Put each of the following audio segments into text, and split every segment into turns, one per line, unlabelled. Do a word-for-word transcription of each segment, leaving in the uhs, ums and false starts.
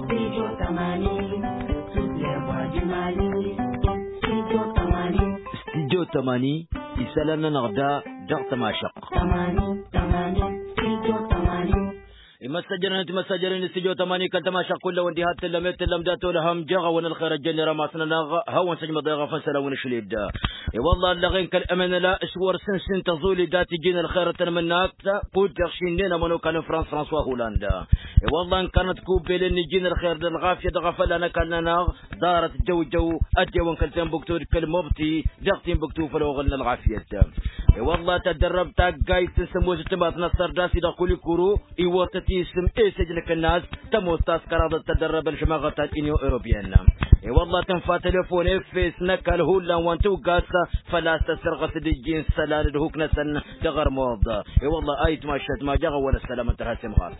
Studio Tamani, toutes les voix du Mali. Studio Tamani,
Studio Tamani, يسألنا نغدا دغ تماشق.
Tamani, Tamani, Studio Tamani.
مسجرنا انت مسجرين استجو تماني كالتماشى كله وانديهات لميت لمداتو لهم جغا ون الخير الجنة رماسنا ناغا هون سجم ضيغا فسلا ون شليد اي والله اللغين كالامن لا اسور سن سن تظولي داتي جين الخير تنمناك قود جغشين لنا منو كان فرانس فرانسوا هولندا اي والله ان كانت كوبي لن جين الخير الغافية دغفل انا كان ناغ دارت الجو جو ادي وان كالتين بكتور كالمبتي دغتين بكتو فلوغلنا الغافية اي والله تدرب تاقاي تنسموز تمات نصر داسي دخولي كورو اي واتت اسم ايه سجلك الناس تموستاس كرادة تدرب الجماعة الانيو اوروبيان اي والله تنفى تليفون افيس نكال هولا وانتو قاسة فلا تسرغة ديجين سلال دهوك نسن تغر موضة اي والله ايت ما شد ما جغا ولا السلامة تهاسم غار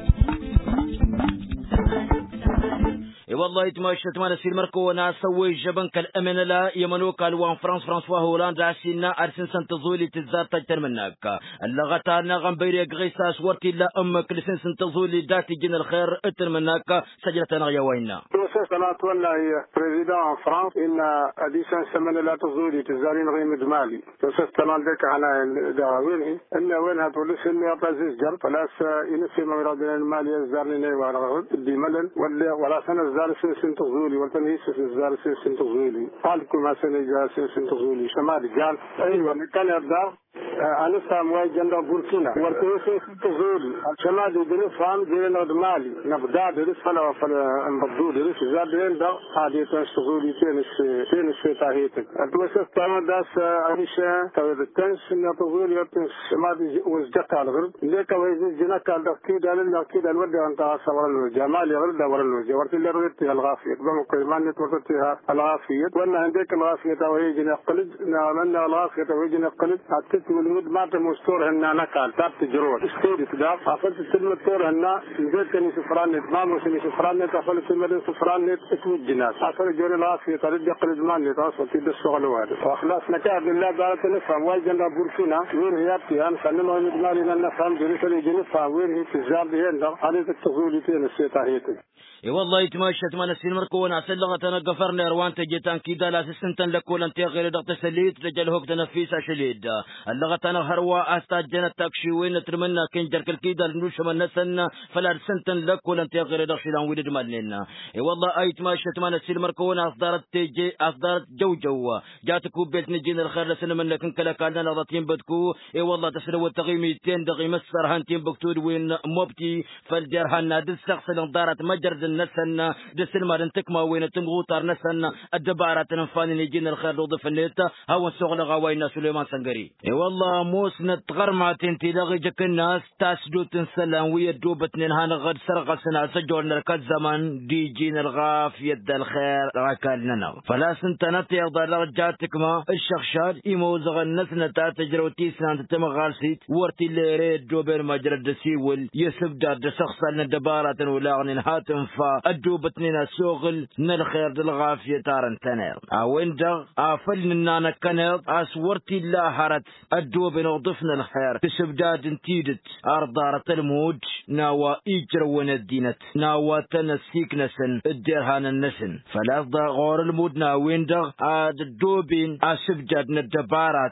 اي والله يتماشت ما نسير مركو وانا سوي جبن كالامن لا يمنو كالوان فرانس فرانسوا هولندا سينا ارسن سنتظولي تزار تجتر منك اللغة نغم بيري غيساس ورتي لا امك لسن سنتظولي داتي جن الخير اتر منك سجلة نغيا وينا
سنة ولا هي بريزيدان فرانس ان اديسان سمن لا تزولي تزارين غيم مالي توسس تنال ديك على داويني ان وينها تولس ان يطازيز جر فلاس ينسي مرادين المالي الزارني ولا دي ملل ولا ولا سنه زار سن تغزولي والتنهيس زار سن تغزولي قالكم ما سن جار سن تغزولي شمال قال ايوه كان يبدا انا ساموي جندا بوركينا ورتوس تغزولي شمال دي فام دي مالي نبدا درس فلا فلا مبدو درس زار دين دا هذه تغزولي تنس تنس تاهيت اتوسس تمام داس عيشه تود تنس تغزولي تنس شمال وزجت على الغرب ليك ويز جنا قال كيد على كيد الود انت صور الجمال يغرد ورا ورت اللي الغافية بمقيمان نتوسطها الغافية وأن عندك الغافية ويجي نقلد نعمل الغافية ويجي نقلد حتى الولود ما تمستور هنا نكال تاب تجرور استيد كذا أفضل تسلم التور هنا نزيد كني سفران نت ما مسني سفران نت أفضل تسلم سفران نت اسم الجناس أفضل جون الغافية ترد يقلد مان نتواصل تيد الشغل هذا وخلاص نكاد لله قالت نفهم وايد بوركينا وين هي تيان خلنا نجمعنا نفهم جلس اللي نفهم وين هي تزار هنا هذه التغوليتين السيطاهيتين
اي والله يتماشت ما نسين مركو وانا سلغة نقفرنا اروان تجيتان كيدا لا سسنتن لكول انت غير دغت سليت رجال هوك تنفيسا شليد اللغة انا هروا استاجنا تاكشي وين ترمنا كنجر كيدا نوش من نسن فلا سنتن لكول انت غير دغ شيلان ولد مالنا اي والله اي تماشت ما نسين مركو وانا اصدرت تجي اصدرت جو جو جاتكو بيت نجين الخير لسن من لكن كلا كان لغتين بدكو اي والله تسلو التغيميتين دغي مسر هانتين بكتود وين موبتي فالجرهنا دل شخص دارت مجرد نسن دسن ما نتكما وين تمغوطر نسن الدبارة تنفاني نجين الخير لوض فنيت هاو السغل غواينا سليمان سنقري اي والله موس نتغرمع تنتي لغي جك الناس تاسدو تنسلان ويدوبت ننهان غد سرق سنة سجور نركز زمن دي جين الغاف يد الخير راكال ننو فلا سنتنت يغضى لغجاتك ما الشخشاد يموزغ النسنة تاتجرو تيسنان تتمغالسيت ورتي اللي ريد جوبين مجرد سيول يسبدار دسخصا الدبارة ولاغن هاتم الدوبتنينا سوغل نالخير دالغافية تارن تنير اوين دغ افلننا نكنير اسورتي لا هرت الدوب نغضفنا الخير تسبداد انتيدت ارضارة الموج ناوا ايجر وندينت ناوا تنسيك نسن الدرهان النسن فلا غور المود ناوين دغ اد الدوبين اسبجاد ندبارات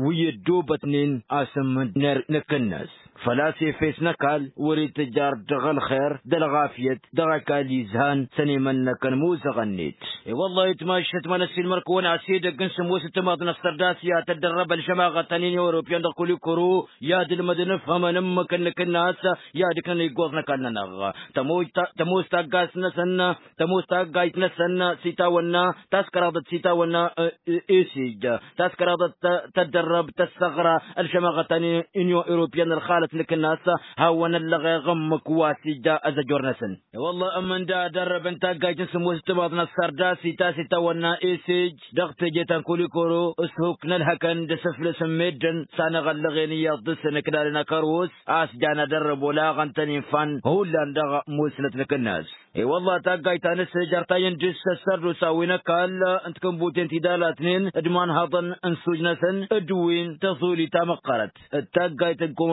ويدوبتنين اسم نكنس فلا سيفيس نكال وريد تجار دغل خير دلغافية دغكال يزهان سني من نكن موزغنيت اي والله يتماشت من السين مركون عسيدك نسم وست ماض نسترداس يا تدرب الجماعة تنين اوروبيان دقولي كرو يا دل مدن فهم نمك انك الناس يا دكن يقوضنا كان نغ تموز تموز تاقاس نسن تموز تاقايت نسن سيتا ونا تاسكرادت سيتا ونا ايسيج تاسكرادت تدرب تستغرى الجماعة تنين اوروبيان الخالة لك الناس هاونا اللغي غمك واسي جاء ازجور نسن والله امن دا درب انت قايت نسمو استباطنا السردا سيتا سيتا ونا ايسيج دغت جيتان كولي كورو اسهوك نلهكن دسفل سميدن سانا غلغيني يضسن كدالنا كروس اس جانا درب ولا غنتني فن هو اللي اندغ موسلت لك الناس اي والله تاقايت انس جرتاين جس السر ساوينا قال انت كنبوتين تدالاتنين ادمان هضن انسوج نسن ادوين تظولي تامقرت التاقايت الكوماندوت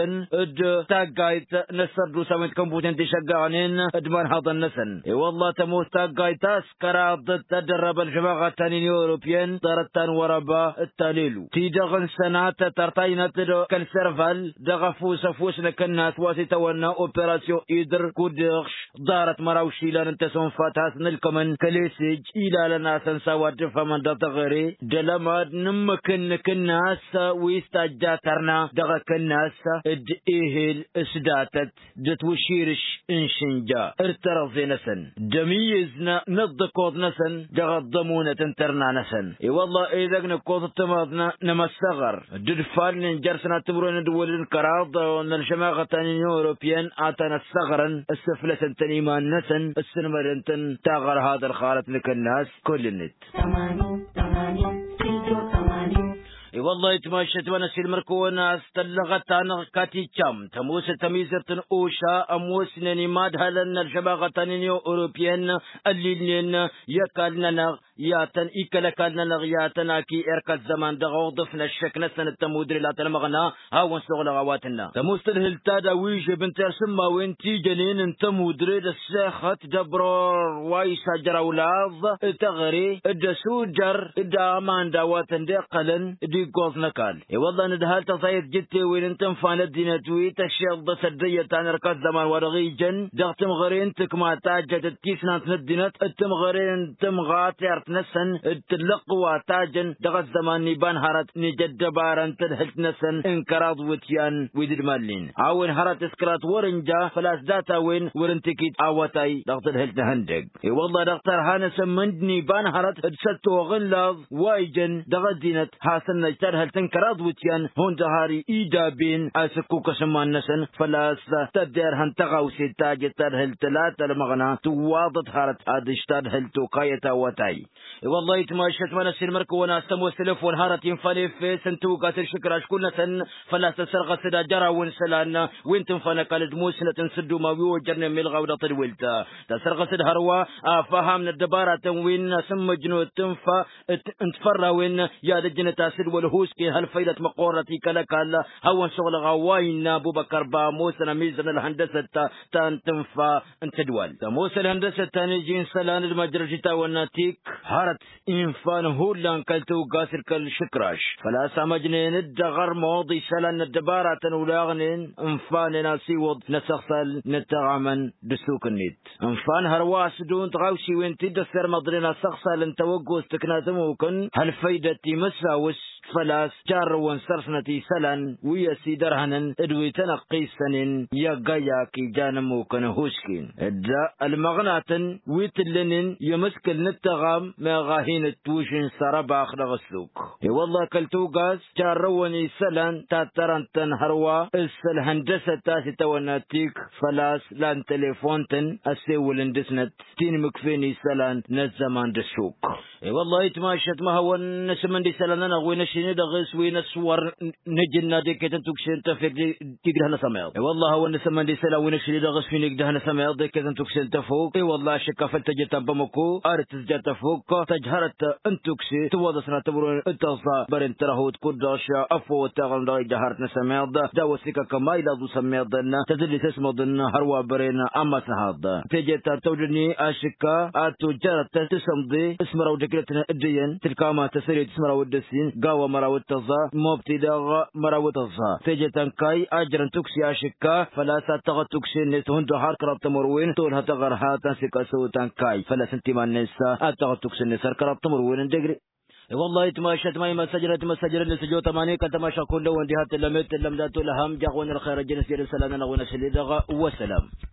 نسن اد تاقايت نسردو سويت كمبوتين تشقعنين ادمان هذا النسن اي والله تموت تاقايت اسكرا ضد تدرب الجماعة التانيين يوروبيان دارتان وربا التاليلو تيدغن سنات ترتاينة كالسرفال دغفو سفوس لكناس واسي تونا اوبراسيو ايدر كودغش دارت مراوشي لان انتسون فاتاس نلكمن كليسيج الى لنا سنسواد فمن دتغري دلماد نمكن كناس ويستاجاترنا دغ كناس اد ايهل اسداتت دتوشيرش انشنجا ارترض نسن دميزنا نضكوض نسن دغ الضمونة انترنا نسن اي والله اذا نكوض التماضنا نمسغر ددفال ننجرسنا تبرون دول الكراض ونشماغة يوروبيان اتنا الصغرا السفلة تنيمان نسن السنمرنتن تاغر هذا الخالط لك الناس كل النت
ثمانين ثمانين ستة ثمانين
اي والله تماشت وانا سلمركونا استلغت انا كاتي تشام تموس تميزتن اوشا اموس نيماد هلن الجماعة نيو اوروبيان الليلين يكالنا ياتن إكلكالنا ياتن اكي ارك الزمان دغوضفنا الشكل سنة تمودري لا تلمغنا هاون سغل غواتنا تموس الهلتادا ويج بنت سما وين تيجنين انت مودري الساخت دبرور وايسا جراولاظ تغري الدسوجر الدامان داواتن دقلن دي قوز نكال اي والله ندهال تصايد جتي وين انتم فاند دينتوي تشيض سدية تان اركات زمان ورغيجن دغتم غرين تكما تاجت التيسنات ندينت اتم غرين تم غاتر نسن تلقوا تاجن دغ الزمان نيبان هرت نجد بارن تلهلت نسن انكراض وتيان ويدد مالين عاون هرت اسكرات ورنجا فلاس داتا وين ورنتكيت عواتاي دغت الهلت هندق اي والله دغتر هانس من نيبان هرت ادستو غلاظ وايجن دغ دينت حاسن نجتر هل تنكراض وتيان هون دهاري ايدا بين اسكو كسمان نسن فلاس تدير هنتغاو سيتاج ترهل تلاتة المغنى تواضت هرت ادشتر هل توقايتا واتاي والله يتماشت من السلمرك وانا استمو السلف والهارت ينفلي في سنتو قاتل شكرا شكونا سن فلا تسرغ سدا جرى ونسلان وين تنفنا قالد موسنة تنسدو ما ويوجرنا ملغا ودا طلولتا تسرغ سد هروا فهمنا الدبارة وين سم جنو تنفى انتفرى وين يا دجنة تاسد والهوسكي هل فايدة مقورتي كالكال هوا شغل غواين ابو بكر با موسنا ميزن الهندسة تان تنفى انتدوال موسى الهندسة تانيجين سلان المجرجتا والناتيك هارت انفان هولان كالتو قاسر كالشكراش فلا سامجنين الدغر موضي سلان الدبارة ولاغنين انفان ناسيوض نسخسل نتغامن دسوك النت انفان هرواس دون تغاوشي وين تدسر مضرنا سخسل انتوقو استكناتموكن هل فايدتي مساوس فلاس جار وانسرسنتي سلان ويسي درهنن ادوي تنقي سنين يا قياكي جانمو كنهوشكين ادا المغناتن ويتلنن يمسكل نتغام ما غاهين التوشن سربا اخلغ السوق اي والله كالتو غاز جار وني سلان تاترنتن هروا السل هندسة تاسي تواناتيك فلاس لان تليفونتن اسيول اندسنت تين مكفيني سلان نزمان دسوق اي والله يتماشت ما هو نسمن دي سلاننا وين شيني دغس وين الصور نجنا دي كتن توكسين تفيد تيجي هنا سمايل والله هو نسمن دي سلا وين شيني دغس فيني كده هنا سمايل دي كتن توكسين تفوق اي والله شكفت تجت بمكو ارت تجت فوق تجهرت انتوكسي توضسنا تبرون اتصا برن ترهوت كداش افو تغن داي جهرت نسمايل دا وسيكا كمايل دو سمايل دنا تزلي تسمو دنا هروا برين اما سهاد تجت تودني اشكا اتو جرت تسمدي اسمرو دكرتنا ادين تلكاما تسري تسمرو الدسين قاوة مراوت تظا مبتداغ مراوت تظا تجتن كاي اجرن تكسي اشكا فلا ستغ تكسي نسهن دهار كراب تمروين طولها تغر هاتا سكا سوتان كاي فلا سنتمان نسا اتغ تكسي نسر كراب تمروين دقري والله تماشت ماي مسجرة مسجرة لسجو تماني كتماشا كله واندهات لمت لمدات لهم جاغون الخير جنس يرسلنا نغون سليدغ وسلام.